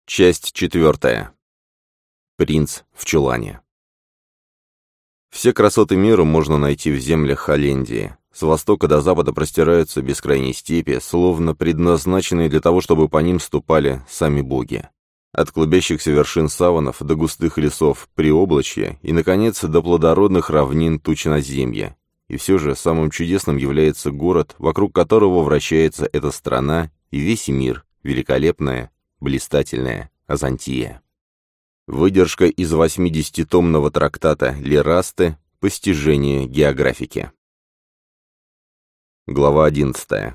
Часть 4. Принц в чулане. Все красоты мира можно найти в землях Холлендии. С востока до запада простираются бескрайние степи, словно предназначенные для того, чтобы по ним ступали сами боги. От клубящихся вершин саванов до густых лесов приоблачья и, наконец, до плодородных равнин тучноземья. И все же самым чудесным является город, вокруг которого вращается эта страна и весь мир, великолепная, блистательная Азантия. Выдержка из 80-томного трактата Лерасты «Постижение географики». Глава 11.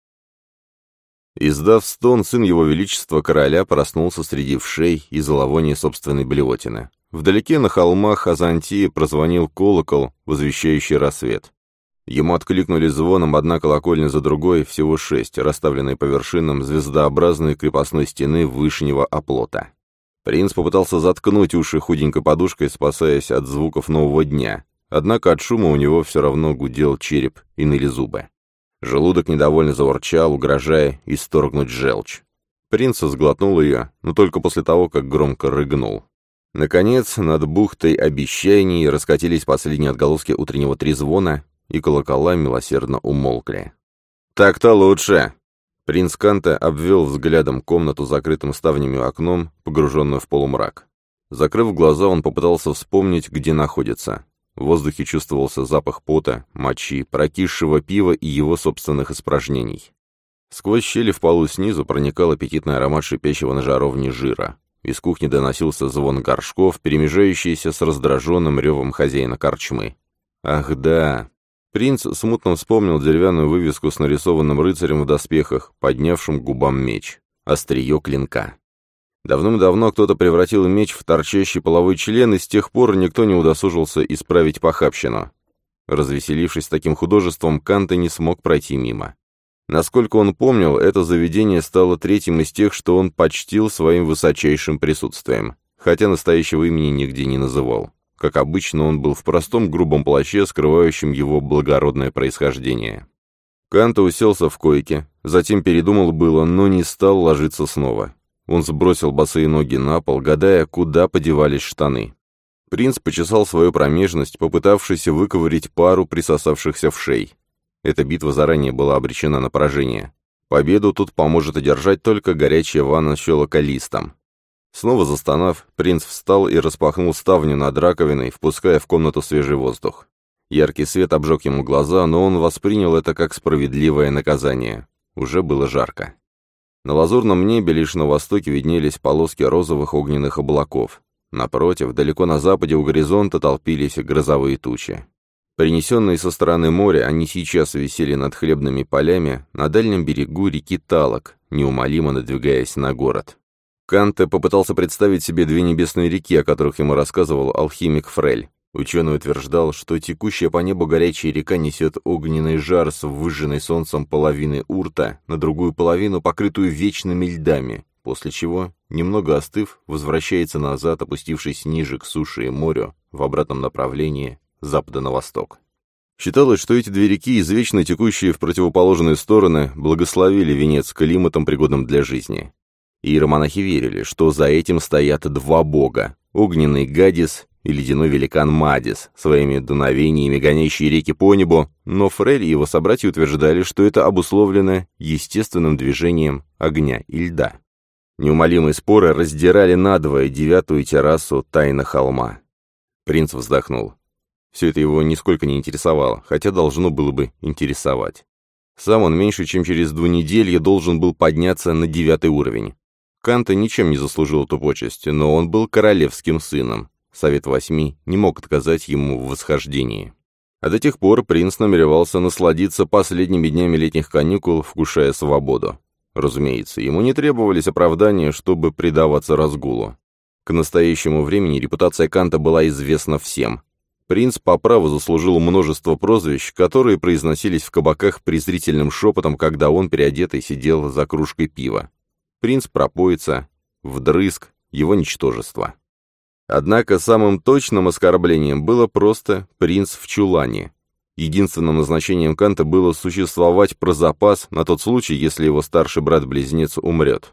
Издав стон, сын его величества короля проснулся среди вшей и зловония собственной блевотины. Вдалеке на холмах Азантии прозвонил колокол, возвещающий рассвет. Ему откликнули звоном одна колокольня за другой, всего 6, расставленные по вершинам звездообразной крепостной стены вышнего оплота. Принц попытался заткнуть уши худенькой подушкой, спасаясь от звуков нового дня, однако от шума у него все равно гудел череп и ныли зубы. Желудок недовольно заворчал, угрожая исторгнуть желчь. Принц сглотнул ее, но только после того, как громко рыгнул. Наконец, над бухтой обещаний раскатились последние отголоски утреннего трезвона, и колокола милосердно умолкли. «Так-то лучше!» Принц Канте обвел взглядом комнату с закрытым ставнями окном, погруженную в полумрак. Закрыв глаза, он попытался вспомнить, где находится. В воздухе чувствовался запах пота, мочи, прокисшего пива и его собственных испражнений. Сквозь щели в полу снизу проникал аппетитный аромат шипящего на жаровне жира. Из кухни доносился звон горшков, перемежающийся с раздраженным ревом хозяина корчмы. «Ах да!» Принц смутно вспомнил деревянную вывеску с нарисованным рыцарем в доспехах, поднявшим к губам меч. Острие клинка. Давным-давно кто-то превратил меч в торчащий половой член, и с тех пор никто не удосужился исправить похабщину. Развеселившись таким художеством, Канте не смог пройти мимо. Насколько он помнил, это заведение стало третьим из тех, что он почтил своим высочайшим присутствием, хотя настоящего имени нигде не называл. Как обычно, он был в простом грубом плаще, скрывающем его благородное происхождение. Канте уселся в койке, затем передумал было, но не стал ложиться снова. Он сбросил босые ноги на пол, гадая, куда подевались штаны. Принц почесал свою промежность, попытавшись выковырять пару присосавшихся вшей. Эта битва заранее была обречена на поражение. Победу тут поможет одержать только горячая ванна с щелоколистом. Снова застонав, принц встал и распахнул ставню над раковиной, впуская в комнату свежий воздух. Яркий свет обжег ему глаза, но он воспринял это как справедливое наказание. Уже было жарко. На лазурном небе лишь на востоке виднелись полоски розовых огненных облаков. Напротив, далеко на западе у горизонта толпились грозовые тучи. Принесенные со стороны моря, они сейчас висели над хлебными полями на дальнем берегу реки Талок, неумолимо надвигаясь на город. Канте попытался представить себе две небесные реки, о которых ему рассказывал алхимик Фрель. Ученый утверждал, что текущая по небу горячая река несет огненный жар с выжженной солнцем половины Урта на другую половину, покрытую вечными льдами, после чего, немного остыв, возвращается назад, опустившись ниже к суше и морю, в обратном направлении, с запада на восток. Считалось, что эти две реки, извечно текущие в противоположные стороны, благословили Венец климатом, пригодным для жизни. Иеромонахи верили, что за этим стоят два бога — огненный Гадис и ледяной великан Мадис, своими дуновениями гонящие реки по небу, но Фрель и его собратья утверждали, что это обусловлено естественным движением огня и льда. Неумолимые споры раздирали надвое 9-ю террасу тайны холма. Принц вздохнул. Все это его нисколько не интересовало, хотя должно было бы интересовать. Сам он меньше чем через 2 недели должен был подняться на 9-й уровень. Канте ничем не заслужил эту почесть, но он был королевским сыном. Совет 8 не мог отказать ему в восхождении. А до тех пор принц намеревался насладиться последними днями летних каникул, вкушая свободу. Разумеется, ему не требовались оправдания, чтобы предаваться разгулу. К настоящему времени репутация Канте была известна всем. Принц по праву заслужил множество прозвищ, которые произносились в кабаках презрительным шепотом, когда он, переодетый, сидел за кружкой пива. Принц пропоица, вдрызг, его ничтожество. Однако самым точным оскорблением было просто «принц в чулане». Единственным назначением Канта было существовать про запас на тот случай, если его старший брат-близнец умрет.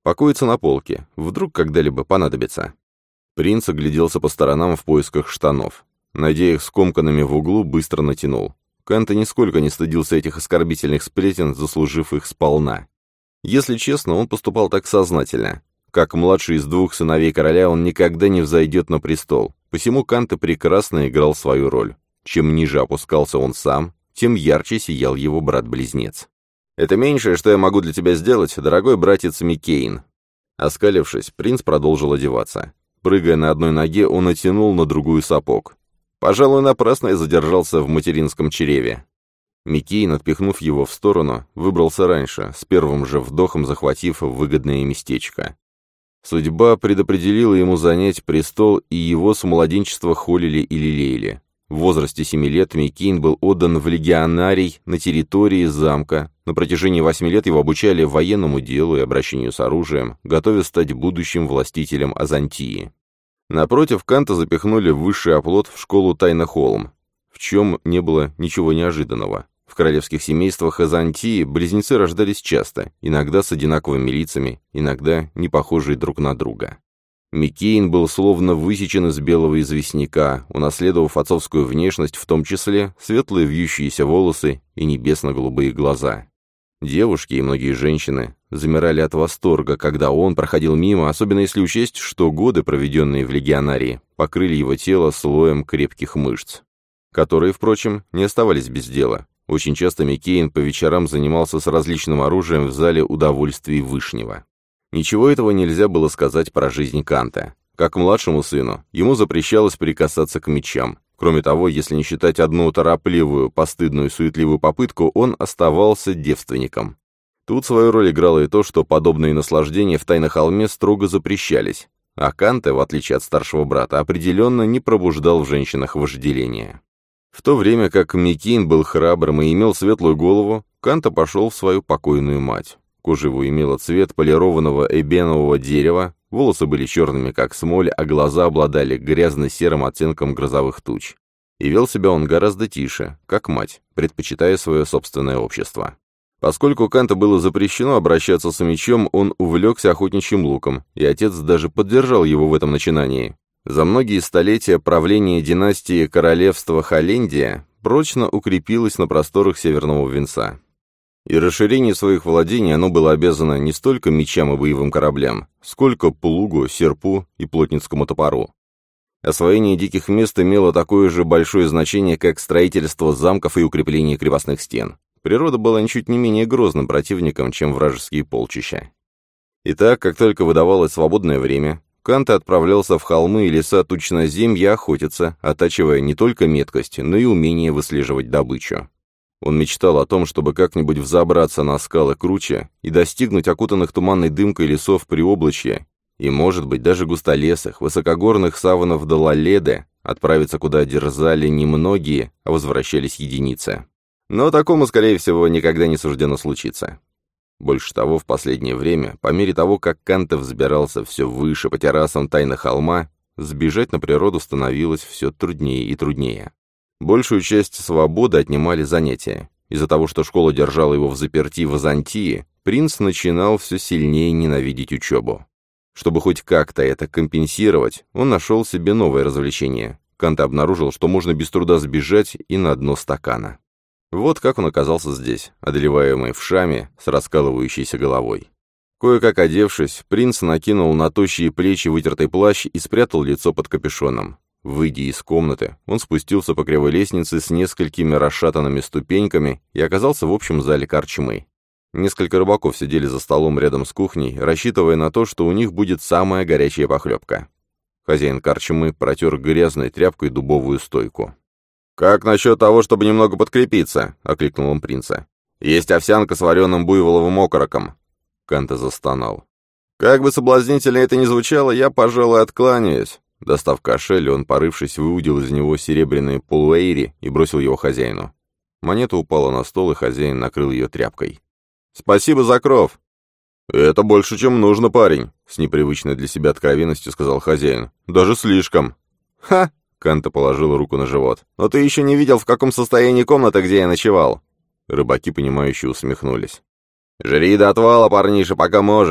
Покоится на полке. Вдруг когда-либо понадобится. Принц огляделся по сторонам в поисках штанов. Найдя их скомканными в углу, быстро натянул. Канта нисколько не стыдился этих оскорбительных сплетен, заслужив их сполна. Если честно, он поступал так сознательно. Как младший из двух сыновей короля, он никогда не взойдет на престол. Посему Канта прекрасно играл свою роль. Чем ниже опускался он сам, тем ярче сиял его брат-близнец. «Это меньшее, что я могу для тебя сделать, дорогой братец Миккейн». Оскалившись, принц продолжил одеваться. Прыгая на одной ноге, он натянул на другую сапог. Пожалуй, напрасно я задержался в материнском чреве. Миккейн, отпихнув его в сторону, выбрался раньше, с первым же вдохом захватив выгодное местечко. Судьба предопределила ему занять престол, и его с младенчества холили и лелеяли. В возрасте 7 лет Миккейн был отдан в легионарий на территории замка. На протяжении 8 лет его обучали военному делу и обращению с оружием, готовя стать будущим властителем Азантии. Напротив, Канта запихнули в высший оплот в школу Тайна-Холм, в чем не было ничего неожиданного. В королевских семействах Азантии близнецы рождались часто, иногда с одинаковыми лицами, иногда не похожие друг на друга. Миккейн был словно высечен из белого известняка, унаследовав отцовскую внешность, в том числе светлые вьющиеся волосы и небесно-голубые глаза. Девушки и многие женщины замирали от восторга, когда он проходил мимо, особенно если учесть, что годы, проведенные в легионарии, покрыли его тело слоем крепких мышц, которые, впрочем, не оставались без дела. Очень часто Миккейн по вечерам занимался с различным оружием в зале удовольствий Вышнего. Ничего этого нельзя было сказать про жизнь Канта. Как младшему сыну, ему запрещалось прикасаться к мечам. Кроме того, если не считать одну торопливую, постыдную, суетливую попытку, он оставался девственником. Тут свою роль играло и то, что подобные наслаждения в Тайна-Холме строго запрещались, а Канта, в отличие от старшего брата, определенно не пробуждал в женщинах вожделение. В то время как Миккейн был храбрым и имел светлую голову, Канта пошел в свою покойную мать. Кожа его имела цвет полированного эбенового дерева, волосы были черными, как смоль, а глаза обладали грязно-серым оттенком грозовых туч. И вел себя он гораздо тише, как мать, предпочитая свое собственное общество. Поскольку Канта было запрещено обращаться с мечом, он увлекся охотничьим луком, и отец даже поддержал его в этом начинании. За многие столетия правления династии королевства Холландия прочно укрепилось на просторах Северного Винца. И расширение своих владений оно было обязано не столько мечам и боевым кораблям, сколько плугу, серпу и плотницкому топору. Освоение диких мест имело такое же большое значение, как строительство замков и укрепление крепостных стен. Природа была ничуть не менее грозным противником, чем вражеские полчища. Итак, как только выдавалось свободное время, Канта отправлялся в холмы и леса тучноземья охотиться, оттачивая не только меткость, но и умение выслеживать добычу. Он мечтал о том, чтобы как-нибудь взобраться на скалы круче и достигнуть окутанных туманной дымкой лесов Приоблачья, и, может быть, даже густолесых, высокогорных саванов Далаледы, отправиться куда дерзали немногие, а возвращались единицы. Но такому, скорее всего, никогда не суждено случиться. Больше того, в последнее время, по мере того, как Канта взбирался все выше по террасам Тайна-Холма, сбежать на природу становилось все труднее и труднее. Большую часть свободы отнимали занятия. Из-за того, что школа держала его взаперти в Азантии, принц начинал все сильнее ненавидеть учебу. Чтобы хоть как-то это компенсировать, он нашел себе новое развлечение. Канта обнаружил, что можно без труда сбежать и на дно стакана. Вот как он оказался здесь, одолеваемый вшами с раскалывающейся головой. Кое-как одевшись, принц накинул на тощие плечи вытертый плащ и спрятал лицо под капюшоном. Выйдя из комнаты, он спустился по кривой лестнице с несколькими расшатанными ступеньками и оказался в общем зале корчмы. Несколько рыбаков сидели за столом рядом с кухней, рассчитывая на то, что у них будет самая горячая похлебка. Хозяин корчмы протер грязной тряпкой дубовую стойку. «Как насчет того, чтобы немного подкрепиться?» — окликнул он принца. «Есть овсянка с вареным буйволовым окороком». Канта застонал. «Как бы соблазнительно это ни звучало, я, пожалуй, откланяюсь». Достав кошель, он, порывшись, выудил из него серебряные полуэйри и бросил его хозяину. Монета упала на стол, и хозяин накрыл ее тряпкой. «Спасибо за кров!» «Это больше, чем нужно, парень», — с непривычной для себя откровенностью сказал хозяин. «Даже слишком». «Ха!» — Канта положил руку на живот. «Но ты еще не видел, в каком состоянии комната, где я ночевал?» Рыбаки, понимающие, усмехнулись. «Жри до отвала, парниша, пока можешь!»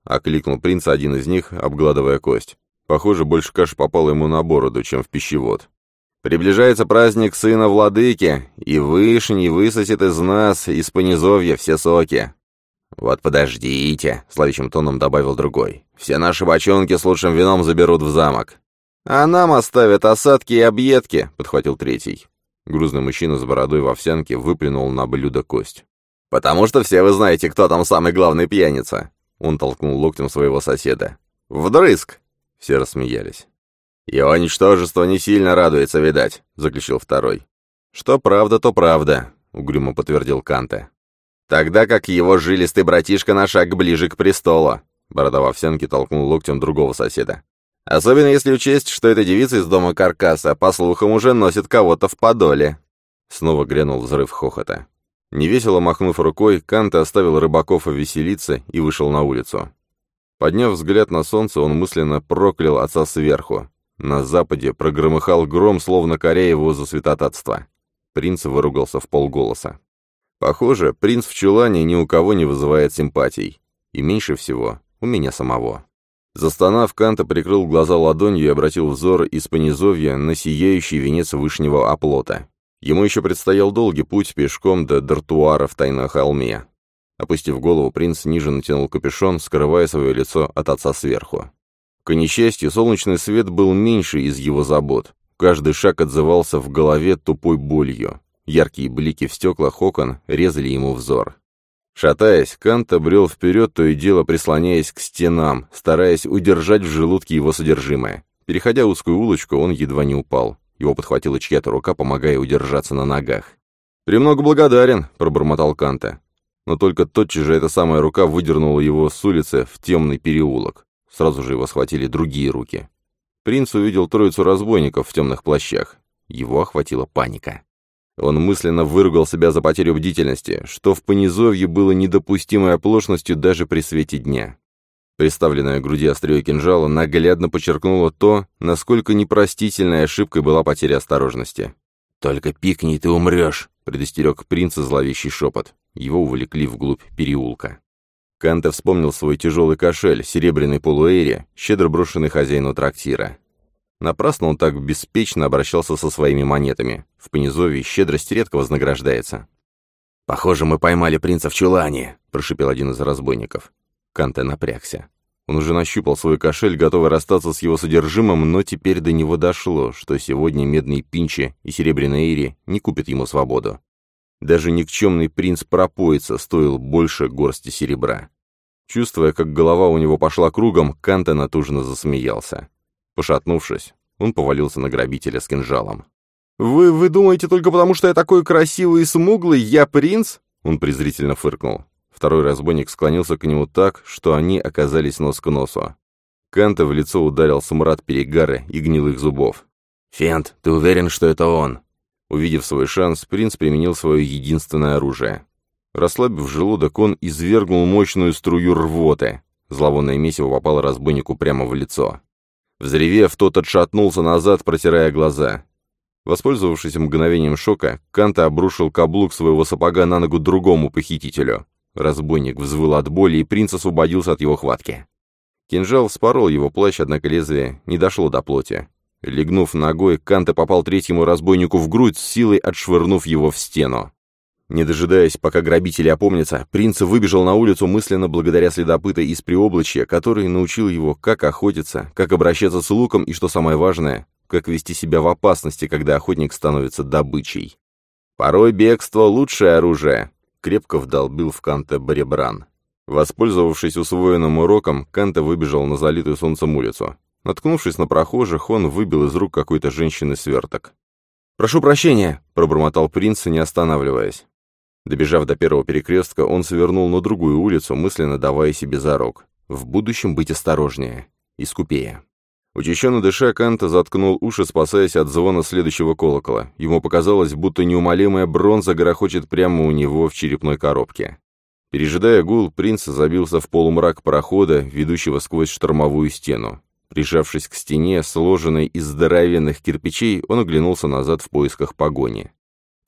— окликнул принца один из них, обгладывая кость. Похоже, больше каши попало ему на бороду, чем в пищевод. «Приближается праздник сына владыки, и Вышний высосет из нас, из понизовья, все соки». «Вот подождите», — зловещим тоном добавил другой. «Все наши бочонки с лучшим вином заберут в замок». «А нам оставят осадки и объедки», — подхватил третий. Грузный мужчина с бородой в овсянке выплюнул на блюдо кость. «Потому что все вы знаете, кто там самый главный пьяница!» Он толкнул локтем своего соседа. «Вдрызг!» Все рассмеялись. «Его ничтожество не сильно радуется, видать», — заключил второй. «Что правда, то правда», — угрюмо подтвердил Канте. «Тогда как его жилистый братишка на шаг ближе к престолу», — борода в овсянке толкнул локтем другого соседа. «Особенно если учесть, что эта девица из дома Каркаса, по слухам, уже носит кого-то в подоле». Снова грянул взрыв хохота. Невесело махнув рукой, Канте оставил рыбаков веселиться и вышел на улицу. Подняв взгляд на солнце, он мысленно проклял отца сверху. На западе прогромыхал гром, словно коря его за святотатство. Принц выругался вполголоса. Похоже, принц в чулане ни у кого не вызывает симпатий. И меньше всего у меня самого. Застонав, Канте прикрыл глаза ладонью и обратил взор из понизовья на сияющий венец вышнего оплота. Ему еще предстоял долгий путь пешком до дартуара в тайном холме. Опустив голову, принц ниже натянул капюшон, скрывая свое лицо от отца сверху. К несчастью, солнечный свет был меньше из его забот. Каждый шаг отзывался в голове тупой болью. Яркие блики в стеклах окон резали ему взор. Шатаясь, Канте брел вперед, то и дело прислоняясь к стенам, стараясь удержать в желудке его содержимое. Переходя узкую улочку, он едва не упал. Его подхватила чья-то рука, помогая удержаться на ногах. «Премного благодарен», — пробормотал Канте. Но только тотчас же эта самая рука выдернула его с улицы в темный переулок. Сразу же его схватили другие руки. Принц увидел троицу разбойников в темных плащах. Его охватила паника. Он мысленно выругал себя за потерю бдительности, что в понизовье было недопустимой оплошностью даже при свете дня. Приставленная к груди острие кинжала наглядно подчеркнуло то, насколько непростительной ошибкой была потеря осторожности. «Только пикни, ты умрешь», — предостерег принца зловещий шепот. Его увлекли вглубь переулка. Канте вспомнил свой тяжелый кошель, серебряный полуэйри, щедро брошенный хозяину трактира. Напрасно он так беспечно обращался со своими монетами. В понизовье щедрость редко вознаграждается. «Похоже, мы поймали принца в чулане», — прошипел один из разбойников. Канте напрягся. Он уже нащупал свой кошель, готовый расстаться с его содержимым, но теперь до него дошло, что сегодня медные пинчи и серебряные эйри не купят ему свободу. Даже никчемный принц пропоится стоил больше горсти серебра. Чувствуя, как голова у него пошла кругом, Канте натужно засмеялся. Пошатнувшись, он повалился на грабителя с кинжалом. «Вы думаете только потому, что я такой красивый и смуглый, я принц?» Он презрительно фыркнул. Второй разбойник склонился к нему так, что они оказались нос к носу. Канте в лицо ударил смрад перегара и гнилых зубов. «Фент, ты уверен, что это он?» Увидев свой шанс, принц применил свое единственное оружие. Расслабив желудок, он извергнул мощную струю рвоты. Зловонное месиво попало разбойнику прямо в лицо. Взревев, тот отшатнулся назад, протирая глаза. Воспользовавшись мгновением шока, Канте обрушил каблук своего сапога на ногу другому похитителю. Разбойник взвыл от боли, и принц освободился от его хватки. Кинжал вспорол его плащ, однако лезвие не дошло до плоти. Легнув ногой, Канте попал третьему разбойнику в грудь, с силой отшвырнув его в стену. Не дожидаясь, пока грабители опомнятся, принц выбежал на улицу мысленно благодаря следопыта из Приоблачья, который научил его, как охотиться, как обращаться с луком и, что самое важное, как вести себя в опасности, когда охотник становится добычей. «Порой бегство — лучшее оружие», — крепко вдолбил в Канте Баребран. Воспользовавшись усвоенным уроком, Канте выбежал на залитую солнцем улицу. Наткнувшись на прохожих, он выбил из рук какой-то женщины сверток. «Прошу прощения», — пробормотал принц, не останавливаясь. Добежав до первого перекрестка, он свернул на другую улицу, мысленно давая себе зарок. В будущем быть осторожнее и скупее. Учащенно дыша, Канте заткнул уши, спасаясь от звона следующего колокола. Ему показалось, будто неумолимая бронза грохочет прямо у него в черепной коробке. Пережидая гул, принц забился в полумрак прохода, ведущего сквозь штормовую стену. Прижавшись к стене, сложенной из здоровенных кирпичей, он оглянулся назад в поисках погони.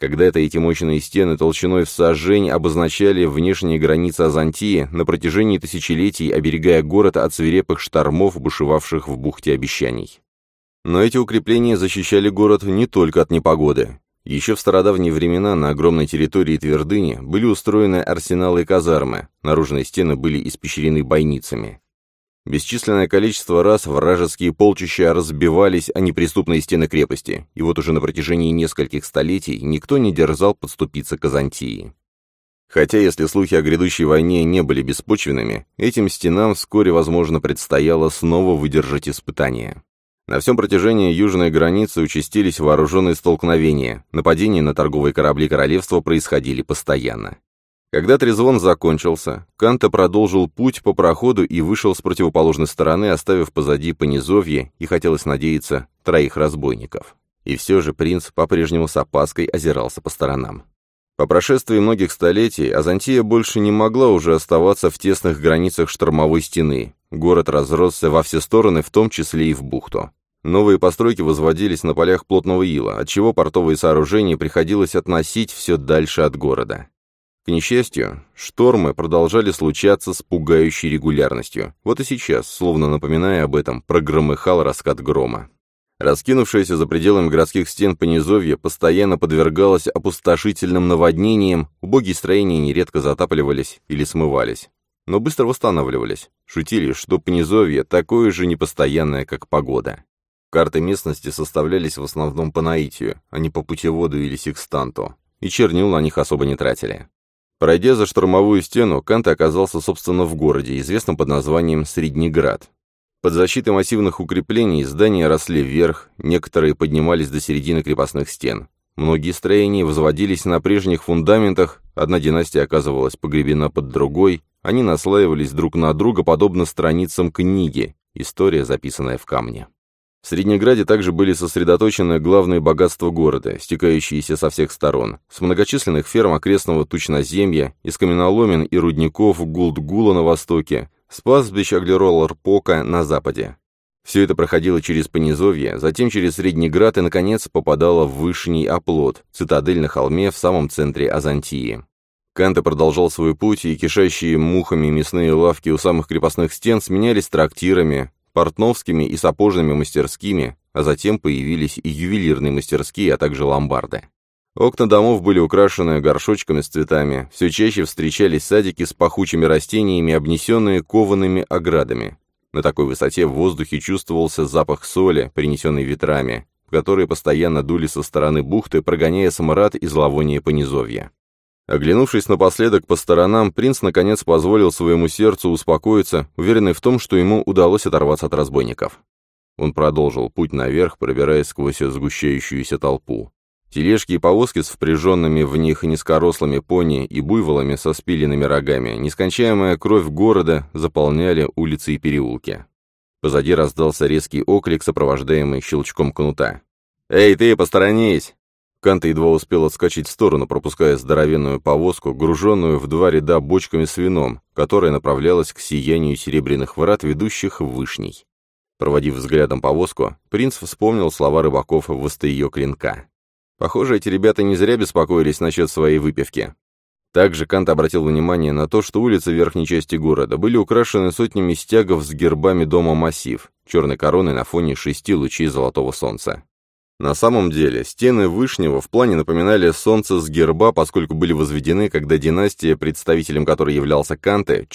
Когда-то эти мощные стены толщиной в сажень обозначали внешние границы Азантии, на протяжении тысячелетий оберегая город от свирепых штормов, бушевавших в бухте обещаний. Но эти укрепления защищали город не только от непогоды. Еще в стародавние времена на огромной территории твердыни были устроены арсеналы и казармы, наружные стены были испещрены бойницами. Бесчисленное количество раз вражеские полчища разбивались о неприступные стены крепости, и вот уже на протяжении нескольких столетий никто не дерзал подступиться к Азантии. Хотя, если слухи о грядущей войне не были беспочвенными, этим стенам вскоре, возможно, предстояло снова выдержать испытания. На всем протяжении южной границы участились вооруженные столкновения, нападения на торговые корабли королевства происходили постоянно. Когда трезвон закончился, Канта продолжил путь по проходу и вышел с противоположной стороны, оставив позади понизовье и, хотелось надеяться, 3 разбойников. И все же принц по-прежнему с опаской озирался по сторонам. По прошествии многих столетий Азантия больше не могла уже оставаться в тесных границах штормовой стены. Город разросся во все стороны, в том числе и в бухту. Новые постройки возводились на полях плотного ила, отчего портовые сооружения приходилось относить все дальше от города. К несчастью, штормы продолжали случаться с пугающей регулярностью. Вот и сейчас, словно напоминая об этом, прогромыхал раскат грома. Раскинувшееся за пределами городских стен понизовье постоянно подвергалось опустошительным наводнениям, убогие строения нередко затапливались или смывались, но быстро восстанавливались. Шутили, что понизовье такое же непостоянное, как погода. Карты местности составлялись в основном по наитию, а не по путеводу или секстанту, и чернил на них особо не тратили. Пройдя за штормовую стену, Канта оказался, собственно, в городе, известном под названием Среднеград. Под защитой массивных укреплений здания росли вверх, некоторые поднимались до середины крепостных стен. Многие строения возводились на прежних фундаментах, одна династия оказывалась погребена под другой, они наслаивались друг на друга, подобно страницам книги, история, записанная в камне. В Среднеграде также были сосредоточены главные богатства города, стекающиеся со всех сторон, с многочисленных ферм окрестного тучноземья, из каменоломен и рудников Гулдгула на востоке, с пастбищ Аглероллар-Пока на западе. Все это проходило через понизовье, затем через Среднеград и, наконец, попадало в Вышний оплот, цитадель на холме в самом центре Азантии. Канта продолжал свой путь, и кишащие мухами мясные лавки у самых крепостных стен сменялись трактирами, портновскими и сапожными мастерскими, а затем появились и ювелирные мастерские, а также ломбарды. Окна домов были украшены горшочками с цветами, все чаще встречались садики с пахучими растениями, обнесенные коваными оградами. На такой высоте в воздухе чувствовался запах соли, принесенный ветрами, которые постоянно дули со стороны бухты, прогоняя смрад и зловоние понизовья. Оглянувшись напоследок по сторонам, принц наконец позволил своему сердцу успокоиться, уверенный в том, что ему удалось оторваться от разбойников. Он продолжил путь наверх, пробираясь сквозь сгущающуюся толпу. Тележки и повозки с впряженными в них низкорослыми пони и буйволами со спиленными рогами, нескончаемая кровь города заполняли улицы и переулки. Позади раздался резкий оклик, сопровождаемый щелчком кнута. «Эй, ты, посторонись!» Канта едва успел отскочить в сторону, пропуская здоровенную повозку, груженную в 2 ряда бочками с вином, которая направлялась к сиянию серебряных врат, ведущих в Вышний. Проводив взглядом повозку, принц вспомнил слова рыбаков в острие клинка. Похоже, эти ребята не зря беспокоились насчет своей выпивки. Также Кант обратил внимание на то, что улицы верхней части города были украшены сотнями стягов с гербами дома Массив, черной короной на фоне 6 лучей золотого солнца. На самом деле, стены Вышнего в плане напоминали солнце с герба, поскольку были возведены, когда династия, представителем которой являлся Канте,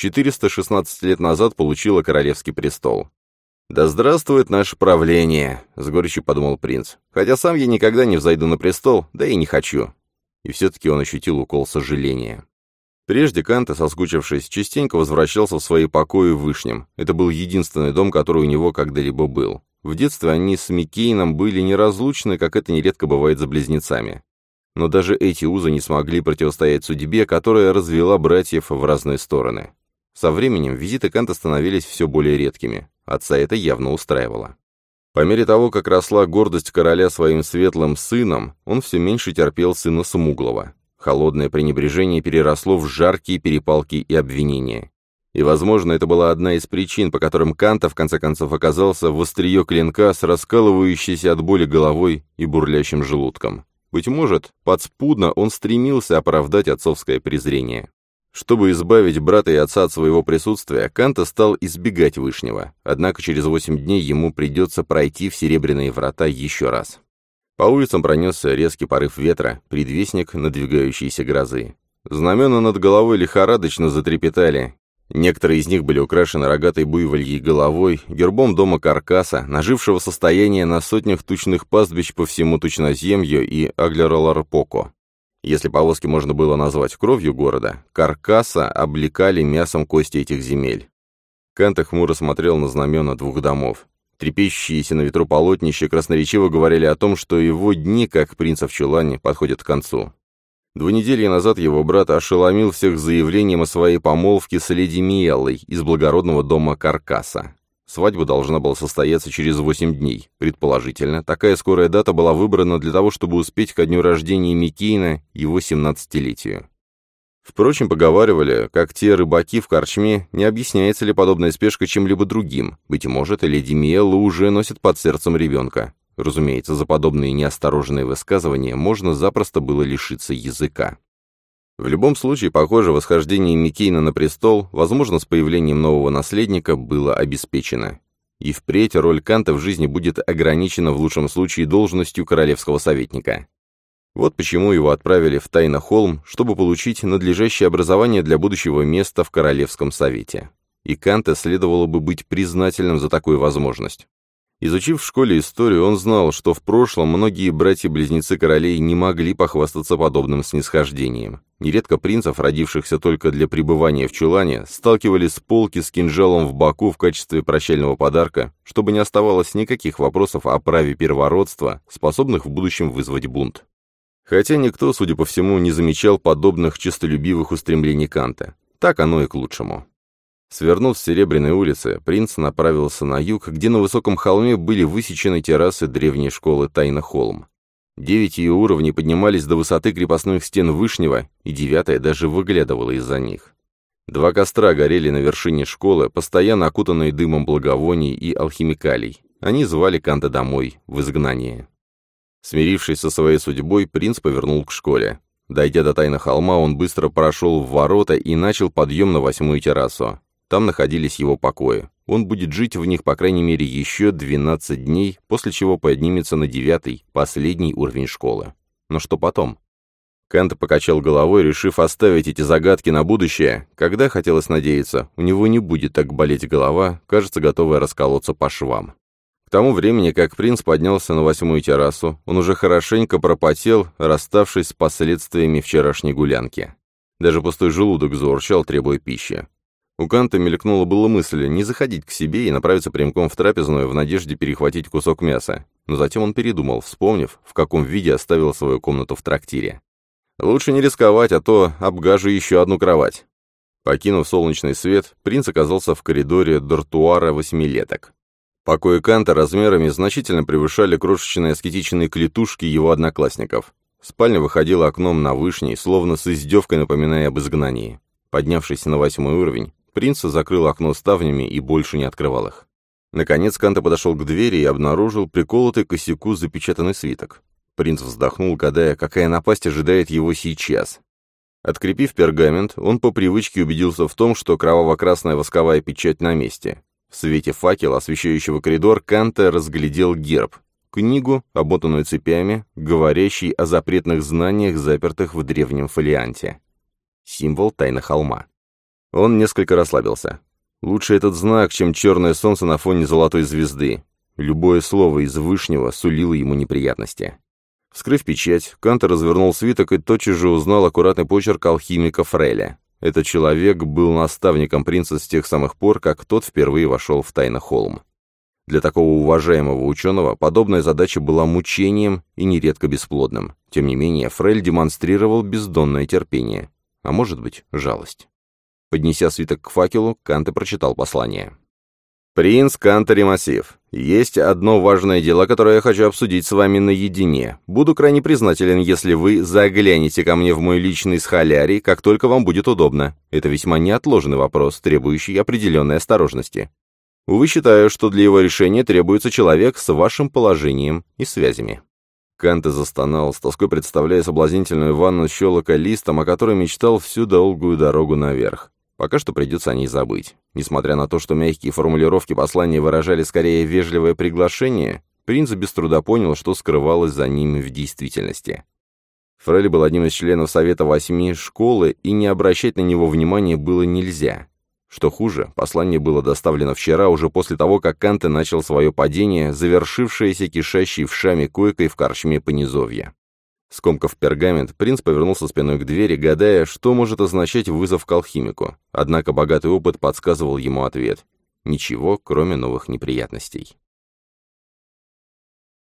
416 лет назад получила королевский престол. «Да здравствует наше правление», — с горечью подумал принц. «Хотя сам я никогда не взойду на престол, да и не хочу». И все-таки он ощутил укол сожаления. Прежде Канте, соскучившись, частенько возвращался в свои покои в Вышнем. Это был единственный дом, который у него когда-либо был. В детстве они с Миккейном были неразлучны, как это нередко бывает за близнецами. Но даже эти узы не смогли противостоять судьбе, которая развела братьев в разные стороны. Со временем визиты Канта становились все более редкими. Отца это явно устраивало. По мере того, как росла гордость короля своим светлым сыном, он все меньше терпел сына Смуглого. Холодное пренебрежение переросло в жаркие перепалки и обвинения. И, возможно, это была одна из причин, по которым Канта в конце концов оказался в острие клинка с раскалывающейся от боли головой и бурлящим желудком. Быть может, подспудно он стремился оправдать отцовское презрение. Чтобы избавить брата и отца от своего присутствия, Канта стал избегать Вышнего, однако через 8 дней ему придется пройти в Серебряные врата еще раз. По улицам пронесся резкий порыв ветра, предвестник надвигающейся грозы. Знамена над головой лихорадочно затрепетали. Некоторые из них были украшены рогатой буйвольей головой, гербом дома Каркаса, нажившего состояние на сотнях тучных пастбищ по всему Тучноземью и Аглероларпоко. Если повозки можно было назвать кровью города, Каркаса облекали мясом кости этих земель. Канта хмуро смотрел на знамена 2 домов. Трепещущиеся на ветру полотнища красноречиво говорили о том, что его дни, как принца в чулане, подходят к концу. 2 недели назад его брат ошеломил всех заявлением о своей помолвке с леди Миеллой из благородного дома Каркаса. Свадьба должна была состояться через 8 дней. Предположительно, такая скорая дата была выбрана для того, чтобы успеть ко дню рождения Микейна, его 17-летию. Впрочем, поговаривали, как те рыбаки в корчме, не объясняется ли подобная спешка чем-либо другим. Быть может, леди Миелла уже носит под сердцем ребенка. Разумеется, за подобные неосторожные высказывания можно запросто было лишиться языка. В любом случае, похоже, восхождение Микейна на престол, возможно, с появлением нового наследника, было обеспечено. И впредь роль Канта в жизни будет ограничена в лучшем случае должностью королевского советника. Вот почему его отправили в Тайна-Холм, чтобы получить надлежащее образование для будущего места в Королевском совете. И Канте следовало бы быть признательным за такую возможность. Изучив в школе историю, он знал, что в прошлом многие братья-близнецы королей не могли похвастаться подобным снисхождением. Нередко принцев, родившихся только для пребывания в чулане, сталкивали с полки с кинжалом в боку в качестве прощального подарка, чтобы не оставалось никаких вопросов о праве первородства, способных в будущем вызвать бунт. Хотя никто, судя по всему, не замечал подобных честолюбивых устремлений Канта. Так оно и к лучшему. Свернув с Серебряной улицы, принц направился на юг, где на высоком холме были высечены террасы древней школы Тайна-Холм. 9 ее уровней поднимались до высоты крепостных стен Вышнего, и 9-я даже выглядывала из-за них. 2 костра горели на вершине школы, постоянно окутанные дымом благовоний и алхимикалий. Они звали Канта домой, в изгнание. Смирившись со своей судьбой, принц повернул к школе. Дойдя до Тайна-Холма, он быстро прошел в ворота и начал подъем на 8-ю террасу. Там находились его покои. Он будет жить в них, по крайней мере, еще 12 дней, после чего поднимется на 9-й, последний уровень школы. Но что потом? Канта покачал головой, решив оставить эти загадки на будущее. Когда, хотелось надеяться, у него не будет так болеть голова, кажется, готовая расколоться по швам. К тому времени, как принц поднялся на 8-ю террасу, он уже хорошенько пропотел, расставшись с последствиями вчерашней гулянки. Даже пустой желудок заурчал, требуя пищи. У Канта мелькнула была мысль не заходить к себе и направиться прямиком в трапезную в надежде перехватить кусок мяса, но затем он передумал, вспомнив, в каком виде оставил свою комнату в трактире. Лучше не рисковать, а то обгажу еще одну кровать. Покинув солнечный свет, принц оказался в коридоре дартуара 8-леток. Покои Канта размерами значительно превышали крошечные аскетичные клетушки его одноклассников. Спальня выходила окном на Вышний, словно с издевкой напоминая об изгнании. Поднявшись на 8-й уровень, принц закрыл окно ставнями и больше не открывал их. Наконец Канта подошел к двери и обнаружил приколотый к косяку запечатанный свиток. Принц вздохнул, гадая, какая напасть ожидает его сейчас. Открепив пергамент, он по привычке убедился в том, что кроваво-красная восковая печать на месте. В свете факела, освещающего коридор, Канта разглядел герб, книгу, обмотанную цепями, говорящий о запретных знаниях, запертых в древнем фолианте. Символ Тайна-Холма. Он несколько расслабился. Лучше этот знак, чем черное солнце на фоне золотой звезды. Любое слово из Вышнего сулило ему неприятности. Вскрыв печать, Канта развернул свиток и тотчас же узнал аккуратный почерк алхимика Фреля. Этот человек был наставником принца с тех самых пор, как тот впервые вошел в Тайна-Холм. Для такого уважаемого ученого подобная задача была мучением и нередко бесплодным. Тем не менее, Фрель демонстрировал бездонное терпение. А может быть, жалость. Поднеся свиток к факелу, Канта прочитал послание. «Принц Канта Ремассив, есть одно важное дело, которое я хочу обсудить с вами наедине. Буду крайне признателен, если вы заглянете ко мне в мой личный схолярий, как только вам будет удобно. Это весьма неотложный вопрос, требующий определенной осторожности. Увы, считаю, что для его решения требуется человек с вашим положением и связями». Канте застонал, с тоской представляя соблазнительную ванну с щелоколистом, о которой мечтал всю долгую дорогу наверх. Пока что придется о ней забыть. Несмотря на то, что мягкие формулировки послания выражали скорее вежливое приглашение, принц без труда понял, что скрывалось за ними в действительности. Фрелли был одним из членов Совета 8 школы, и не обращать на него внимания было нельзя. Что хуже, послание было доставлено вчера, уже после того, как Канте начал свое падение, завершившееся кишащей вшами койкой в корчме понизовья. Скомкав пергамент, принц повернулся спиной к двери, гадая, что может означать вызов к алхимику. Однако богатый опыт подсказывал ему ответ. Ничего, кроме новых неприятностей.